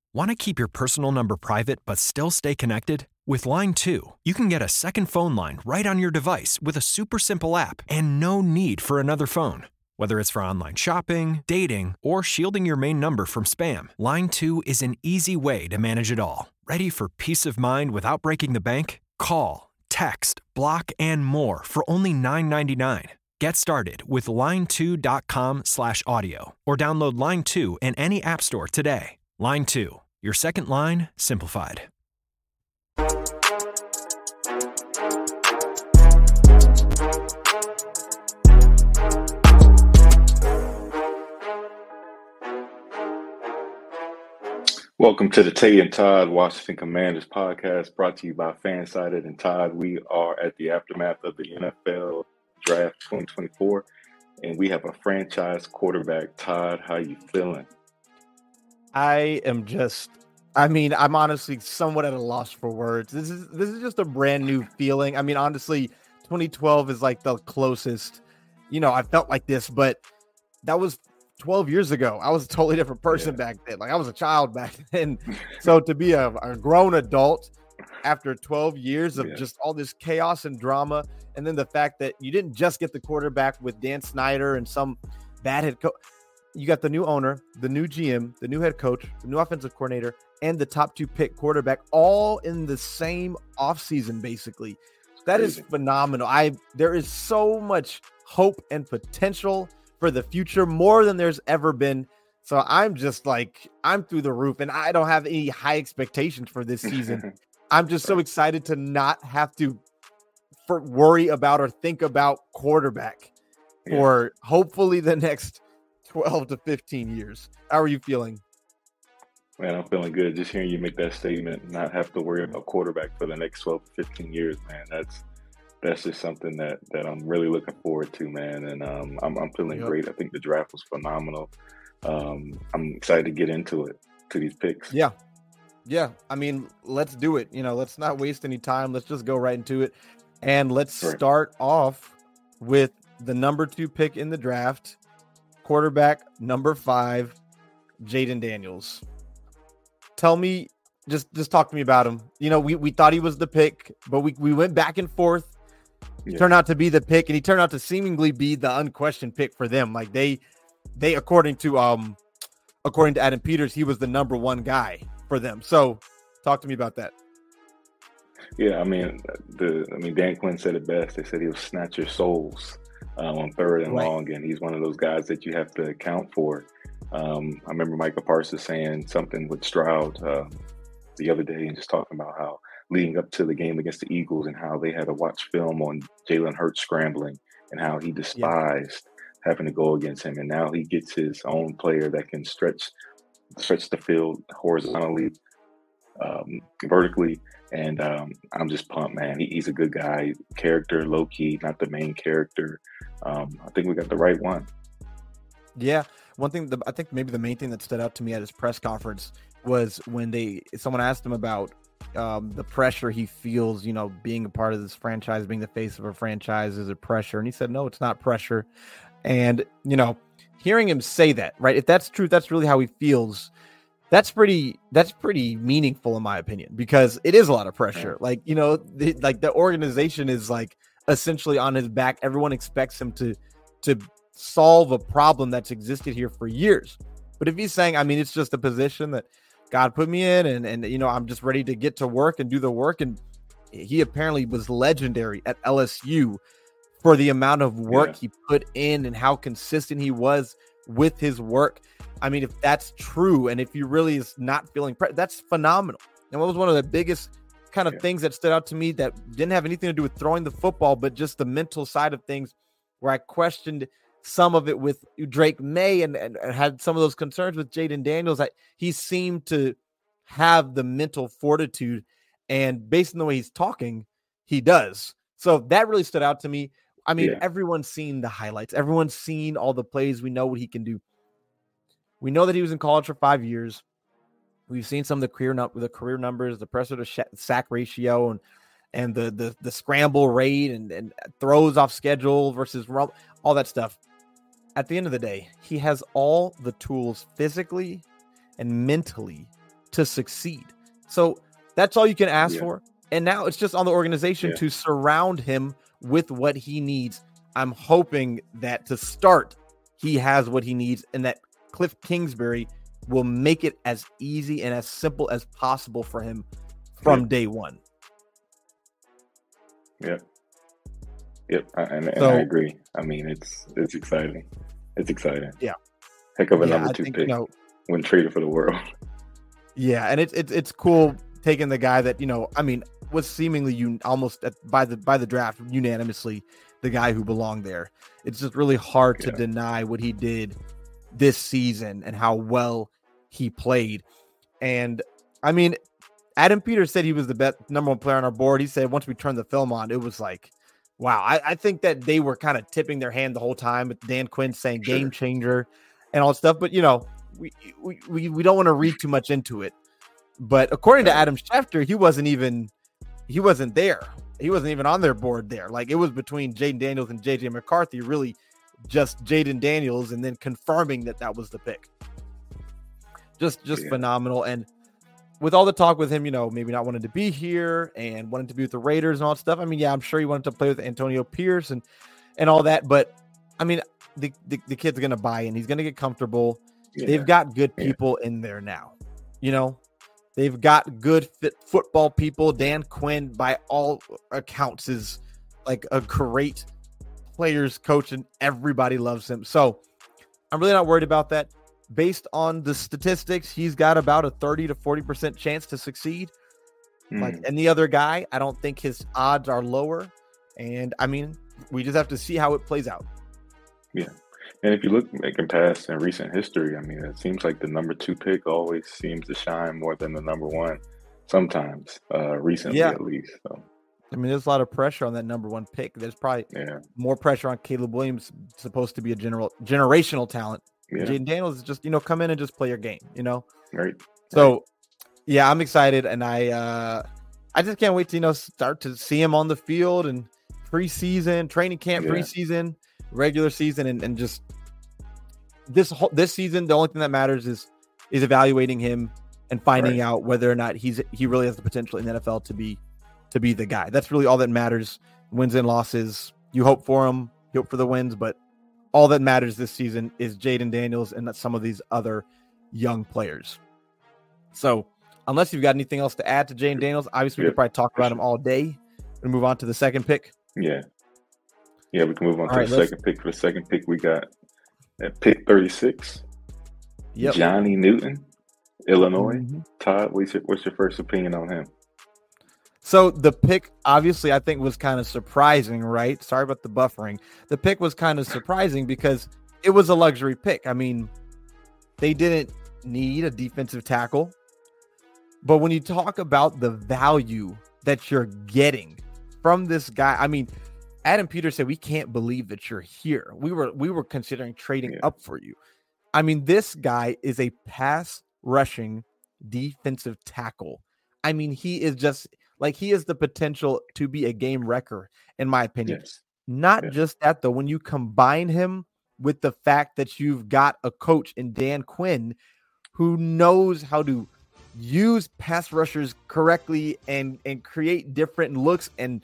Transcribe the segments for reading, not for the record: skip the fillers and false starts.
Want to keep your personal number private but still stay connected? With Line 2, you can get a second phone line right on your device with a super simple app and no need for another phone. Whether it's for online shopping, dating, or shielding your main number from spam, Line 2 is an easy way to manage it all. Ready for peace of mind without breaking the bank? Call, text, block, and more for only $9.99. Get started with line2.com/audio or download Line 2 in any app store today. Line 2, your second line simplified. Welcome to the Tay and Todd Washington Commanders podcast, brought to you by Fansided and Todd. We are at the aftermath of the NFL Draft 2024, and we have a franchise quarterback. Todd, how you feeling? I'm honestly somewhat at a loss for words. This is just a brand new feeling. I mean, honestly, 2012 is like the closest, I felt like this, but that was 12 years ago. I was a totally different person back then. Like, I was a child back then. So to be a grown adult after 12 years of just all this chaos and drama, and then the fact that you didn't just get the quarterback with Dan Snyder and some bad head coach. You got the new owner, the new GM, the new head coach, the new offensive coordinator, and the top 2 pick quarterback all in the same offseason, basically. That is phenomenal. There is so much hope and potential for the future, more than there's ever been. So I'm just like, I'm through the roof, and I don't have any high expectations for this season. I'm just so excited to not have to worry about or think about quarterback for hopefully the next 12 to 15 years. How are you feeling? Man, I'm feeling good. Just hearing you make that statement, not have to worry about quarterback for the next 12 to 15 years, man. That's just something that I'm really looking forward to, man. And I'm feeling great. I think the draft was phenomenal. I'm excited to get into it, to these picks. Yeah. I mean, let's do it. Let's not waste any time. Let's just go right into it. And let's start off with the number 2 pick in the draft, quarterback number 5, Jayden Daniels. Tell me, just talk to me about him. We thought he was the pick, but we went back and forth. He turned out to be the pick, and he turned out to seemingly be the unquestioned pick for them. Like they according to Adam Peters, he was the number 1 guy for them. So talk to me about that. Yeah, I mean, Dan Quinn said it best. They said he'll snatch your souls on third and long, and he's one of those guys that you have to account for. I remember Micah Parsons saying something with Stroud the other day, and just talking about how leading up to the game against the Eagles and how they had to watch film on Jalen Hurts scrambling and how he despised having to go against him. And now he gets his own player that can stretch the field horizontally, vertically. And I'm just pumped, man. He's a good guy, character, low key, not the main character. I think we got the right one. Yeah. One thing, I think maybe the main thing that stood out to me at his press conference was when someone asked him about the pressure he feels, being a part of this franchise, being the face of a franchise, is it pressure? And he said, no, it's not pressure. And, hearing him say that, right? If that's true, that's really how he feels. That's pretty meaningful in my opinion, because it is a lot of pressure. Like, the organization is like essentially on his back. Everyone expects him to solve a problem that's existed here for years. But if he's saying, it's just a position that God put me in, and I'm just ready to get to work and do the work. And he apparently was legendary at LSU for the amount of work he put in and how consistent he was with his work. If that's true, and if he really is not feeling that's phenomenal. And what was one of the biggest kind of things that stood out to me that didn't have anything to do with throwing the football, but just the mental side of things, where I questioned some of it with Drake May and had some of those concerns with Jayden Daniels. He seemed to have the mental fortitude, and based on the way he's talking, he does. So that really stood out to me. Everyone's seen the highlights. Everyone's seen all the plays. We know what he can do. We know that he was in college for 5 years. We've seen some of the career numbers, the pressure to sack ratio, and the scramble rate and throws off schedule versus all that stuff. At the end of the day, he has all the tools physically and mentally to succeed. So that's all you can ask for. And now it's just on the organization to surround him with what he needs. I'm hoping that to start, he has what he needs, and that Cliff Kingsbury will make it as easy and as simple as possible for him from day one. Yep. And I agree. I mean, it's exciting. It's exciting. Yeah. Heck of a number 2 pick when traded for the world. Yeah, and it's cool taking the guy that, I mean, was seemingly almost by the draft unanimously the guy who belonged there. It's just really hard to deny what he did this season and how well he played. And I mean, Adam Peters said he was the best number 1 player on our board. He said once we turned the film on, it was like, wow. I think that they were kind of tipping their hand the whole time with Dan Quinn saying game changer and all that stuff. But, we don't want to read too much into it. But according to Adam Schefter, he wasn't there. He wasn't even on their board there. Like, it was between Jaden Daniels and JJ McCarthy, really just Jaden Daniels, and then confirming that was the pick. Just phenomenal. And with all the talk with him, maybe not wanting to be here and wanting to be with the Raiders and all that stuff. I mean, I'm sure he wanted to play with Antonio Pierce and all that. But I mean, the kid's going to buy in. He's going to get comfortable. Yeah. They've got good people in there now. They've got good fit football people. Dan Quinn, by all accounts, is like a great players coach, and everybody loves him. So I'm really not worried about that. Based on the statistics, he's got about a 30 to 40% chance to succeed. Like any other guy, I don't think his odds are lower. And I mean, we just have to see how it plays out. Yeah. And if you look in past and recent history, I mean, it seems like the number 2 pick always seems to shine more than the number 1 sometimes, recently at least. So. I mean, there's a lot of pressure on that number 1 pick. There's probably more pressure on Caleb Williams, supposed to be a generational talent. Yeah. Jaden Daniels is just, come in and just play your game, Right. So, yeah, I'm excited, and I just can't wait to, start to see him on the field and preseason, training camp, preseason, regular season, and just this season. The only thing that matters is evaluating him and finding out whether or not he really has the potential in the NFL to be the guy. That's really all that matters. Wins and losses, you hope for him, you hope for the wins, but all that matters this season is Jaden Daniels and some of these other young players. So unless you've got anything else to add to Jaden Daniels, obviously we could probably talk about him all day. We'll move on to the second pick. Yeah, we can move on to the second pick. For the second pick, we got at pick 36, Johnny Newton, Illinois. Todd, what's your first opinion on him? So the pick, obviously, I think was kind of surprising, right? Sorry about the buffering. The pick was kind of surprising because it was a luxury pick. I mean, they didn't need a defensive tackle. But when you talk about the value that you're getting from this guy, I mean, Adam Peters said, we can't believe that you're here. We were considering trading up for you. I mean, this guy is a pass rushing defensive tackle. I mean, he is just like, he has the potential to be a game wrecker, in my opinion. Not just that, though. When you combine him with the fact that you've got a coach in Dan Quinn who knows how to use pass rushers correctly and create different looks and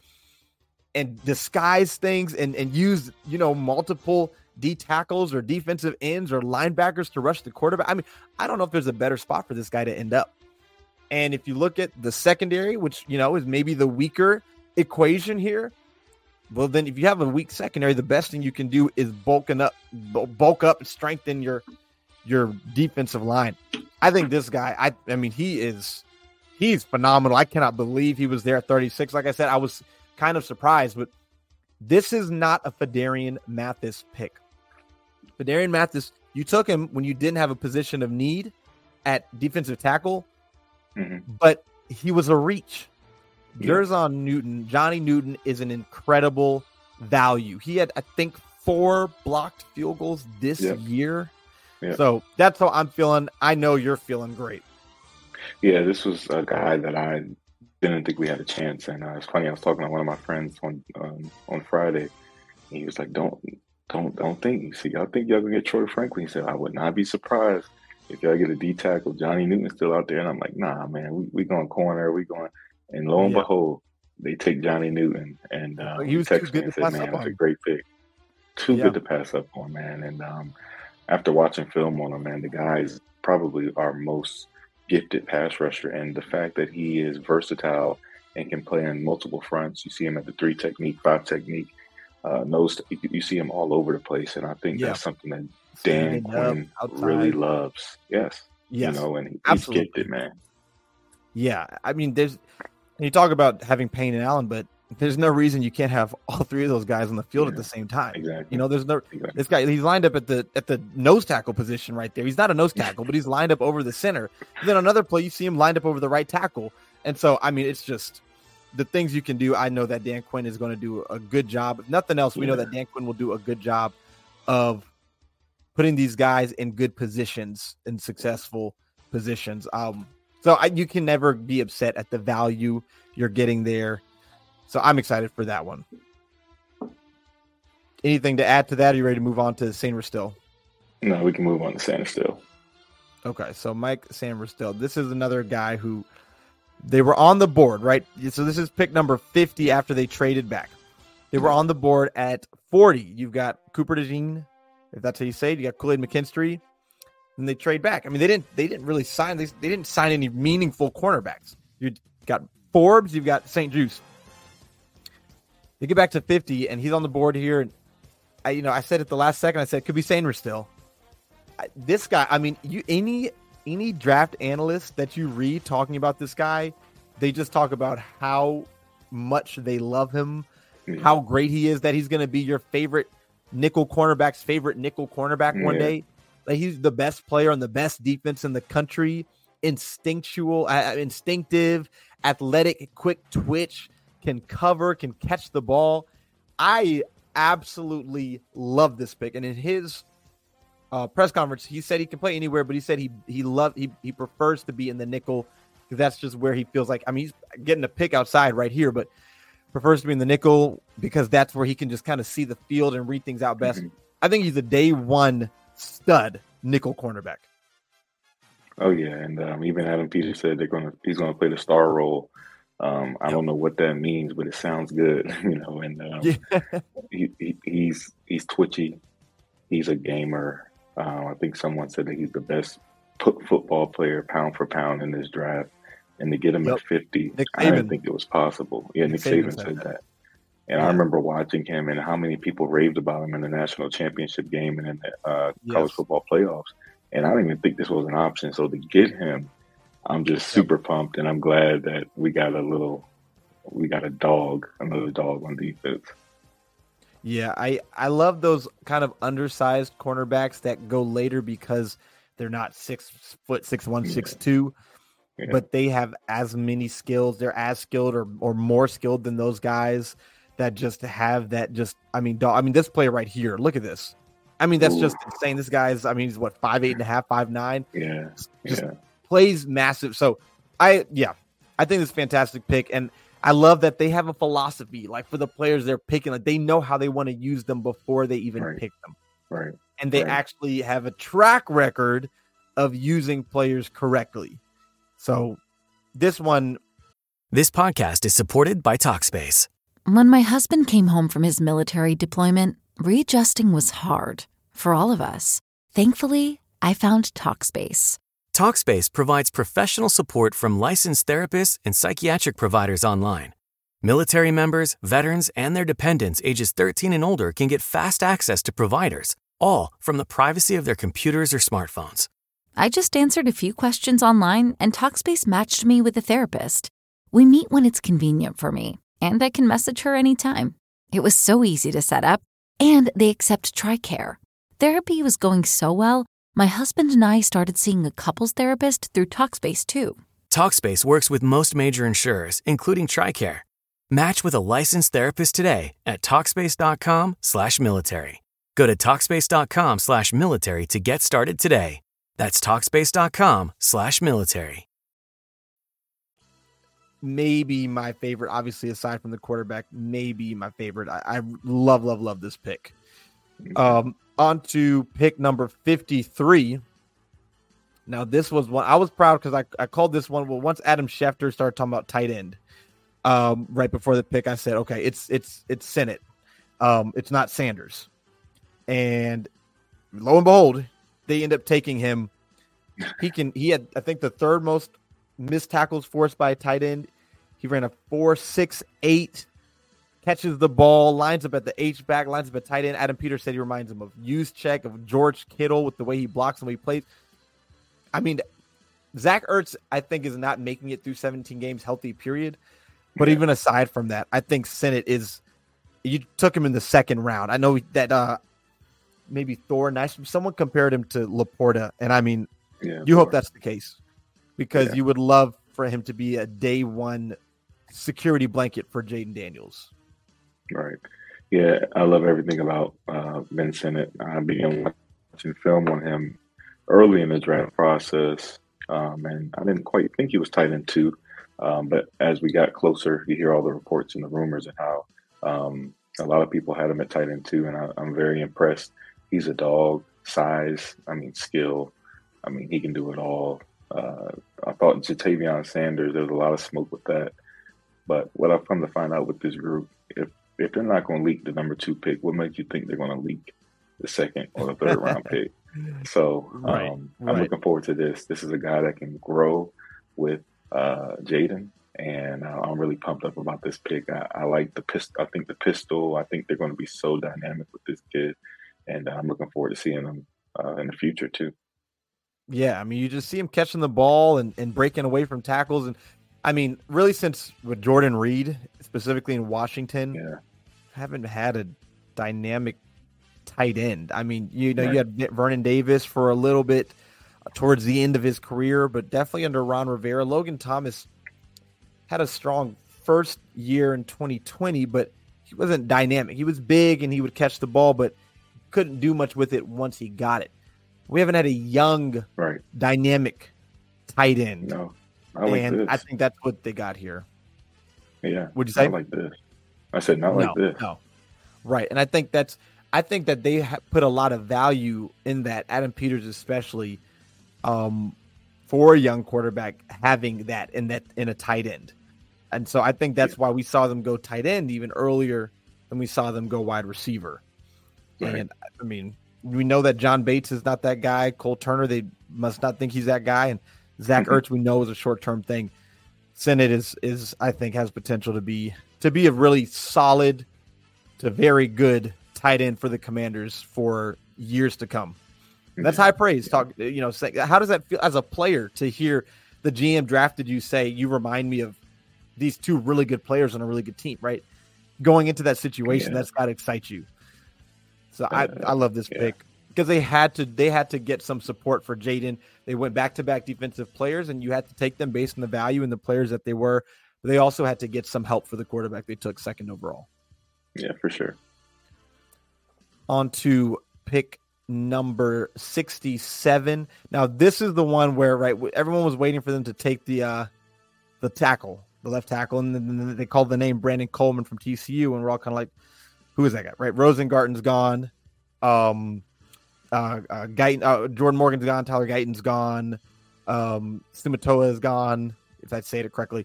disguise things and use, multiple D tackles or defensive ends or linebackers to rush the quarterback. I mean, I don't know if there's a better spot for this guy to end up. And if you look at the secondary, which, is maybe the weaker equation here, well, then if you have a weak secondary, the best thing you can do is bulk up and strengthen your defensive line. I think this guy, I mean, he's phenomenal. I cannot believe he was there at 36. Like I said, I was kind of surprised, but this is not a Phidarian Mathis pick. Phidarian Mathis, you took him when you didn't have a position of need at defensive tackle, but he was a reach. Johnny Newton is an incredible value. He had, I think, 4 blocked field goals this year. So that's how I'm feeling. I know you're feeling great. Yeah, this was a guy that I didn't think we had a chance. And it's funny, I was talking to one of my friends on Friday. And he was like, don't think. See, I think y'all gonna get Troy Franklin. He said, I would not be surprised if y'all get a D tackle, Johnny Newton's still out there. And I'm like, nah, man, we going corner, we going. And lo and Yeah. behold, they take Johnny Newton. And He was too text me good and to said, pass man, up that's on a him. great pick. Too Yeah. good to pass up on, man. And after watching film on him, man, the guy is probably our most gifted pass rusher. And the fact that he is versatile and can play on multiple fronts. You see him at the 3 technique, 5 technique. You see him all over the place. And I think Yeah. that's something that Dan Standing up, Quinn outside. really loves. Yes. Yes. You know, and he's Absolutely. gifted, man. Yeah. I mean, you talk about having Payne and Allen, but there's no reason you can't have all three of those guys on the field at the same time. Exactly. You know, there's no Exactly. this guy. He's lined up at the nose tackle position right there. He's not a nose tackle, but he's lined up over the center. And then another play, you see him lined up over the right tackle. And so, I mean, it's just the things you can do. I know that Dan Quinn is going to do a good job. If nothing else, we know that Dan Quinn will do a good job of putting these guys in good positions, in successful positions. So you can never be upset at the value you're getting there. So I'm excited for that one. Anything to add to that? Are you ready to move on to Sainristil? No, we can move on to Sainristil. Okay, so Mike Sainristil. This is another guy who they were on the board, right? So this is pick number 50 after they traded back. They were on the board at 40. You've got Cooper DeJean, if that's how you say it. You got Kool-Aid McKinstry. And they trade back. I mean, they didn't really sign. They didn't sign any meaningful cornerbacks. You got Forbes. You've got St. Juste. They get back to 50, and he's on the board here. And I said at the last second, I said it could be Sainristil. This guy. I mean, any draft analyst that you read talking about this guy, they just talk about how much they love him, how great he is, that he's going to be your favorite nickel cornerback one day. Like, he's the best player on the best defense in the country. Instinctive, athletic, quick twitch, can cover, can catch the ball. I absolutely love this pick. And in his press conference, he said he can play anywhere, but he said he prefers to be in the nickel because that's just where he feels like. I mean, he's getting a pick outside right here, but prefers to be in the nickel because that's where he can just kind of see the field and read things out best. I think he's a day one stud nickel cornerback. Oh yeah, and even Adam Peters said he's gonna play the star role. I don't know what that means, but it sounds good, you know. And he's twitchy. He's a gamer. I think someone said that he's the best football player pound for pound in this draft. And to get him at 50, I didn't think it was possible. Yeah, Nick Saban said that. And I remember watching him and how many people raved about him in the national championship game and in the college football playoffs. And I didn't even think this was an option. So to get him, I'm just super pumped, and I'm glad that we got another dog on defense. Yeah, I love those kind of undersized cornerbacks that go later because they're not 6 foot, 6'1", 6'2", but they have as many skills. They're as skilled or more skilled than those guys that just have that. This player right here. Look at this. I mean, that's just insane. This guy's. I mean, he's what 5'8.5", 5'9". Just plays massive. So I think it's a fantastic pick, and I love that they have a philosophy, like for the players they're picking, like they know how they want to use them before they even pick them. Right. And they actually have a track record of using players correctly. So this podcast is supported by Talkspace. When my husband came home from his military deployment, readjusting was hard for all of us. Thankfully, I found Talkspace. Talkspace provides professional support from licensed therapists and psychiatric providers online. Military members, veterans, and their dependents ages 13 and older can get fast access to providers, all from the privacy of their computers or smartphones. I just answered a few questions online, and Talkspace matched me with a therapist. We meet when it's convenient for me, and I can message her anytime. It was so easy to set up, and they accept TRICARE. Therapy was going so well, my husband and I started seeing a couples therapist through Talkspace, too. Talkspace works with most major insurers, including TRICARE. Match with a licensed therapist today at Talkspace.com/military. Go to Talkspace.com/military to get started today. That's Talkspace.com/military. Maybe my favorite, obviously, aside from the quarterback, maybe my favorite. I love this pick. On to pick number 53. Now, this was one I was proud because I called this one. Well, once Adam Schefter started talking about tight end, right before the pick, I said, okay, it's Sinnott. It's not Sanders. And lo and behold, they end up taking him. He had, I think, the third most missed tackles forced by a tight end. He ran a 4.68, catches the ball, lines up at the H-back, lines up at tight end. Adam Peters said he reminds him of Juszczyk, of George Kittle with the way he blocks and the way he plays. I mean, Zach Ertz, I think, is not making it through 17 games healthy, period. But even aside from that, I think Sinnott is – you took him in the second round. I know that maybe Thor, someone compared him to Laporta, and I mean, you hope that's the case because you would love for him to be a day one security blanket for Jaden Daniels. Right. Yeah, I love everything about Ben Sinnott. I began watching film on him early in the draft process, and I didn't quite think he was tight end 2. But as we got closer, you hear all the reports and the rumors and how a lot of people had him at tight end 2, and I'm very impressed. He's a dog, size, skill. He can do it all. I thought Jatavion Sanders, there was a lot of smoke with that. But what I've come to find out with this group, if they're not going to leak the number 2 pick, what makes you think they're going to leak the second or the third round pick? So I'm looking forward to this. This is a guy that can grow with Jaden, and I'm really pumped up about this pick. I like the pistol. I think the pistol. I think they're going to be so dynamic with this kid, and I'm looking forward to seeing them in the future too. Yeah, you just see him catching the ball and breaking away from tackles, and really since with Jordan Reed, specifically in Washington, haven't had a dynamic tight end. You had Vernon Davis for a little bit towards the end of his career, but definitely under Ron Rivera. Logan Thomas had a strong first year in 2020, but he wasn't dynamic. He was big and he would catch the ball, but couldn't do much with it once he got it. We haven't had a young, dynamic tight end. No, this. I think that's what they got here. Yeah. Would you say? Not like this. I said not like this. No. Right. And I think that they put a lot of value in that, Adam Peters especially, for a young quarterback having that in a tight end. And so I think that's why we saw them go tight end even earlier than we saw them go wide receiver. Right. And we know that John Bates is not that guy. Cole Turner, they must not think he's that guy. And Zach Ertz, we know, is a short-term thing. Sinnott is I think has potential to be a really solid to very good tight end for the Commanders for years to come. That's high praise. How does that feel as a player to hear the GM drafted you say you remind me of these 2 really good players on a really good team, right? Going into that situation, that's got to excite you. So I love this pick because they had to get some support for Jaden. They went back-to-back defensive players, and you had to take them based on the value and the players that they were. But they also had to get some help for the quarterback they took second overall. Yeah, for sure. On to pick number 67. Now, this is the one where everyone was waiting for them to take the tackle, the left tackle, and then they called the name Brandon Coleman from TCU, and we're all kind of like, who is that guy? Right, Rosengarten's gone, Jordan Morgan's gone, Tyler Guyton's gone, Sumatoa is gone, if I say it correctly.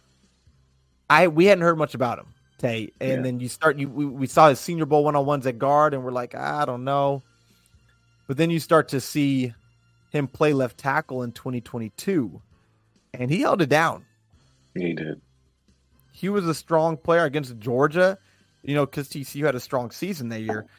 We hadn't heard much about him, Tay, and then we saw his Senior Bowl one-on-ones at guard, and we're like, I don't know. But then you start to see him play left tackle in 2022, and he held it down. He did. He was a strong player against Georgia, because TCU had a strong season that year.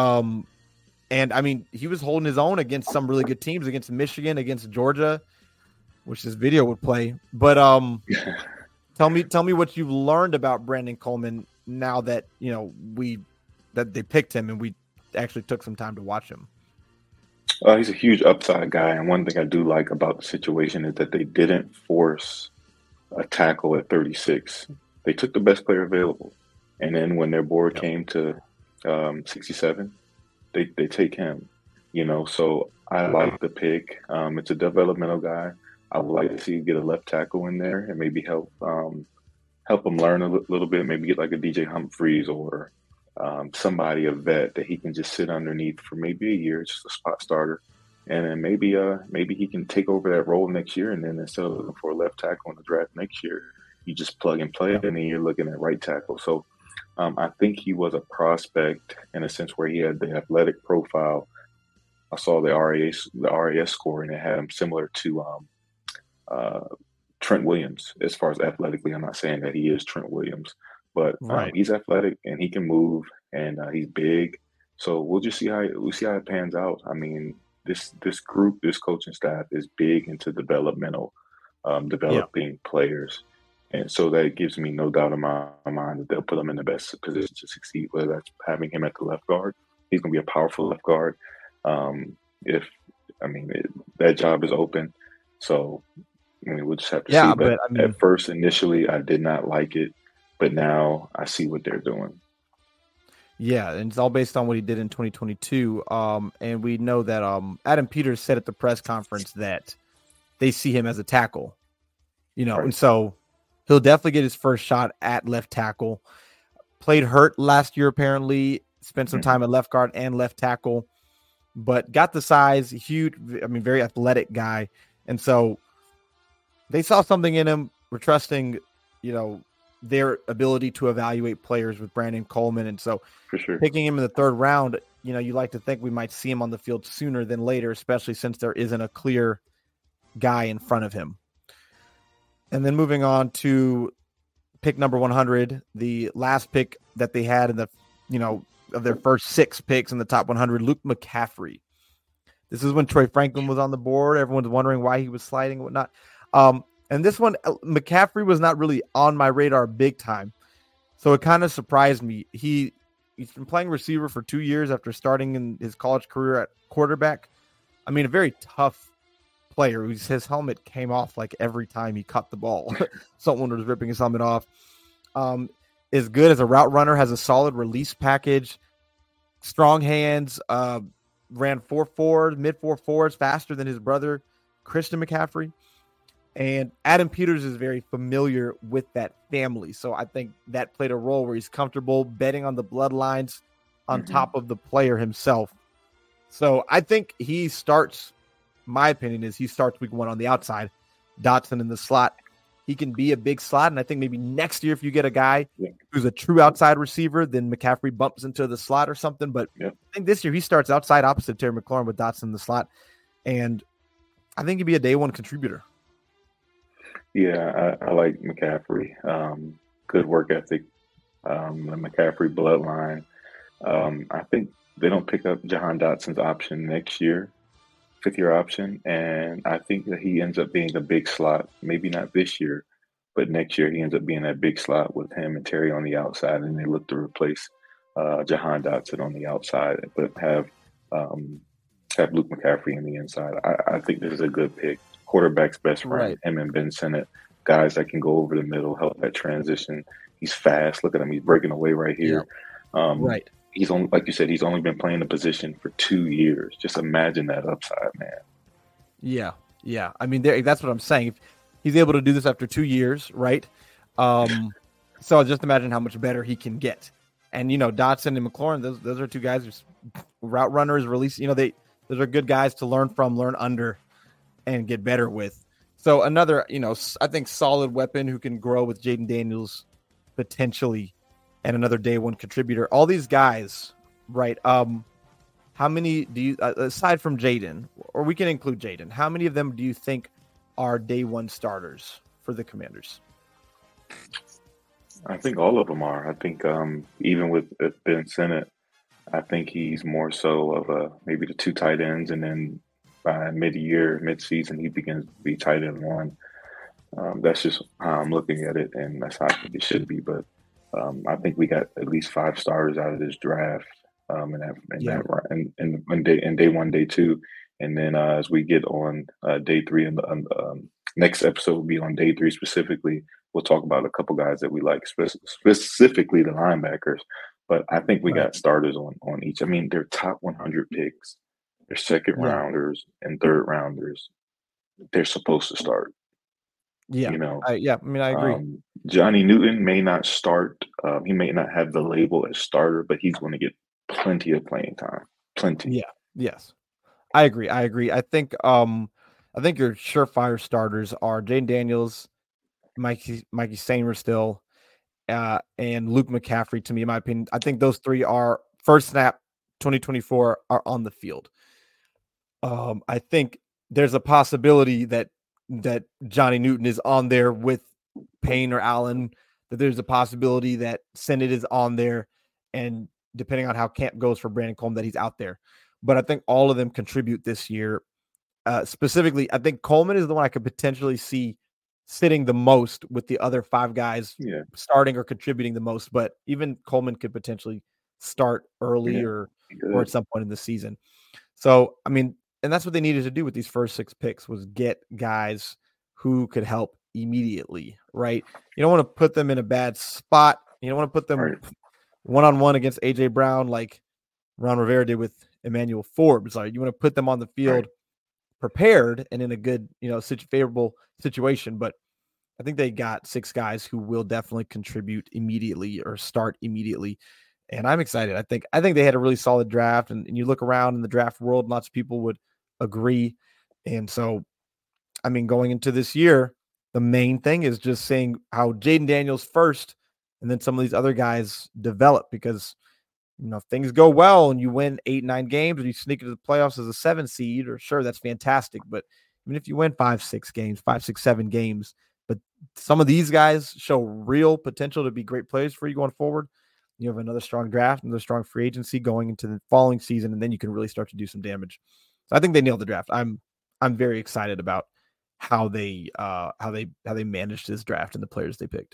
And he was holding his own against some really good teams, against Michigan, against Georgia, which this video would play. But tell me what you've learned about Brandon Coleman now that that they picked him and we actually took some time to watch him. He's a huge upside guy, and one thing I do like about the situation is that they didn't force a tackle at 36. They took the best player available, and then when their board came to 67, they take him. So I like the pick. It's a developmental guy. I would like to see you get a left tackle in there and maybe help him learn a little bit. Maybe get like a DJ Humphreys or somebody, a vet that he can just sit underneath for maybe a year, just a spot starter, and then maybe he can take over that role next year, and then instead of looking for a left tackle in the draft next year, you just plug and play, and then you're looking at right tackle. So I think he was a prospect in a sense where he had the athletic profile. I saw the RAS score, and it had him similar to uh, Trent Williams as far as athletically. I'm not saying that he is Trent Williams, but Right. he's athletic and he can move, and he's big. So we'll see how it pans out. I mean, this group, this coaching staff is big into Yeah. developing players. And so that gives me no doubt in my mind that they'll put him in the best position to succeed, whether that's having him at the left guard. He's going to be a powerful left guard. If I mean that job is open, so I mean we'll just have to see. Yeah, But but I mean, at first, initially, I did not like it, but now I see what they're doing. yeah, and it's all based on what he did in 2022. And we know that Adam Peters said at the press conference that they see him as a tackle, Right. and so he'll definitely get his first shot at left tackle. Played hurt last year, apparently, spent some time at left guard and left tackle, but got the size, huge, I mean, very athletic guy. And so they saw something in him. We're trusting, their ability to evaluate players with Brandon Coleman. And so For sure. picking him in the third round, you like to think we might see him on the field sooner than later, especially since there isn't a clear guy in front of him. And then moving on to pick number 100, the last pick that they had in the, of their first 6 picks in the top 100, Luke McCaffrey. This is when Troy Franklin was on the board. Everyone's wondering why he was sliding and whatnot. And this one, McCaffrey was not really on my radar big time. So it kind of surprised me. He's been playing receiver for 2 years after starting in his college career at quarterback. I mean, a very tough player. His helmet came off like every time he caught the ball. Someone was ripping his helmet off. Is good as a route runner, has a solid release package, strong hands, ran 4.4, mid 4.4s, faster than his brother, Christian McCaffrey. And Adam Peters is very familiar with that family. So I think that played a role where he's comfortable betting on the bloodlines on top of the player himself. So I think he starts, my opinion is he starts week 1 on the outside, Dotson in the slot. He can be a big slot. And I think maybe next year, if you get a guy who's a true outside receiver, then McCaffrey bumps into the slot or something. But I think this year he starts outside opposite Terry McLaurin with Dotson in the slot. And I think he'd be a day 1 contributor. Yeah, I like McCaffrey. Good work ethic. The McCaffrey bloodline. I think they don't pick up Jahan Dotson's option next year, 5th-year option, and I think that he ends up being a big slot. Maybe not this year, but next year he ends up being that big slot with him and Terry on the outside, and they look to replace Jahan Dotson on the outside, but have Luke McCaffrey on the inside. I think this is a good pick. Quarterback's best friend, Right. him and Ben Sinnott, guys that can go over the middle, help that transition. He's fast. Look at him. He's breaking away right here. Right. He's only, like you said, he's only been playing the position for 2 years. Just imagine that upside, man. Yeah. Yeah. I mean, that's what I'm saying. If he's able to do this after 2 years, right? So just imagine how much better he can get. And, Dotson and McLaurin, those are 2 guys who's route runners, release, those are good guys to learn from, learn under, and get better with. So another, I think solid weapon who can grow with Jaden Daniels potentially, and another day 1 contributor. All these guys, right? How many do you, aside from Jaden, or we can include Jaden, how many of them do you think are day 1 starters for the Commanders? I think all of them are. I think even with Ben Sinnott, I think he's more so of maybe the 2 tight ends, and then by mid-season, he begins to be tight end 1. That's just how I'm looking at it, and that's how I think it should be. But I think we got at least 5 starters out of this draft, in day 1, day 2, and then as we get on day 3, and the next episode will be on day 3 specifically. We'll talk about a couple guys that we like, specifically the linebackers. But I think we got starters on each. I mean, they're top 100 picks. They're second rounders and third rounders. They're supposed to start. Yeah. I agree. Johnny Newton may not start. He may not have the label as starter, but he's going to get plenty of playing time. Plenty. Yeah. Yes. I agree. I think your surefire starters are Jaden Daniels, Mikey Samer still, and Luke McCaffrey. To me, in my opinion, I think those three are first snap 2024 are on the field. I think there's a possibility that Johnny Newton is on there with Payne or Allen. That there's a possibility that Sennett is on there, and depending on how camp goes for Brandon Coleman, that he's out there. But I think all of them contribute this year. Specifically, I think Coleman is the one I could potentially see sitting the most with the other five guys starting or contributing the most. But even Coleman could potentially start early or at some point in the season. So, I mean, and that's what they needed to do with these first 6 picks was get guys who could help immediately, right? You don't want to put them in a bad spot. You don't want to put them one-on-one against A.J. Brown like Ron Rivera did with Emmanuel Forbes. Like, you want to put them on the field prepared and in a good, favorable situation. But I think they got 6 guys who will definitely contribute immediately or start immediately. And I'm excited. I think they had a really solid draft. And you look around in the draft world, lots of people would agree. And so, I mean, going into this year, the main thing is just seeing how Jaden Daniels first and then some of these other guys develop, because if things go well and you win 8-9 games and you sneak into the playoffs as a 7 seed, or sure, that's fantastic. But even if you win 5-6 games, 5-6-7 games, but some of these guys show real potential to be great players for you going forward. You have another strong draft, another strong free agency going into the following season, and then you can really start to do some damage. So I think they nailed the draft. I'm very excited about how they managed this draft and the players they picked.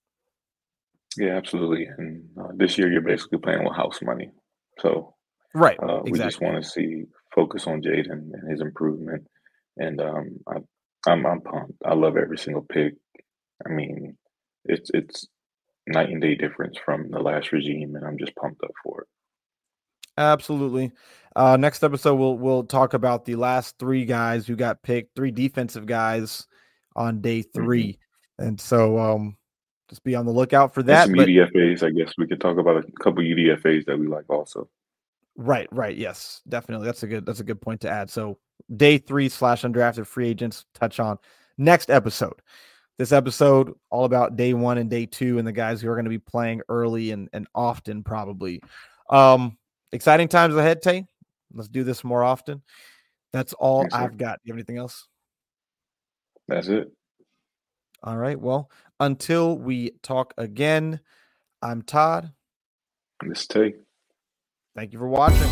Yeah, absolutely. And this year you're basically playing with house money. So exactly. We just want to focus on Jaden and his improvement. And I'm pumped. I love every single pick. I mean, it's night and day difference from the last regime, and I'm just pumped up for it. Absolutely. Next episode, we'll talk about the last 3 guys who got picked, 3 defensive guys on day 3. And so just be on the lookout for that. And some UDFAs, I guess we could talk about a couple UDFAs that we like also. Right. Yes, definitely. That's a good point to add. So day 3 / undrafted free agents touch on next episode. This episode all about day 1 and day 2 and the guys who are going to be playing early and often probably. Exciting times ahead, Tay. Let's do this more often. That's all I've got. Do you have anything else? That's it. All right. Well, until we talk again, I'm Todd. This is Tay. Thank you for watching.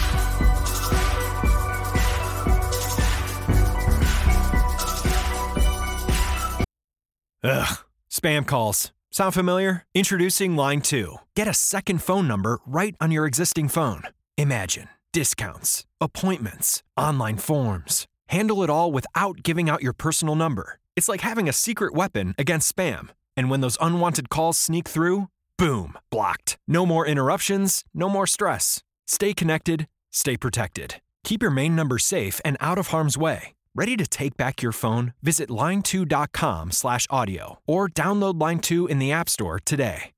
Ugh. Spam calls. Sound familiar? Introducing Line 2. Get a second phone number right on your existing phone. Imagine discounts, appointments, online forms. Handle it all without giving out your personal number. It's like having a secret weapon against spam. And when those unwanted calls sneak through, boom, blocked. No more interruptions, no more stress. Stay connected, stay protected. Keep your main number safe and out of harm's way. Ready to take back your phone? Visit line2.com/audio or download Line 2 in the App Store today.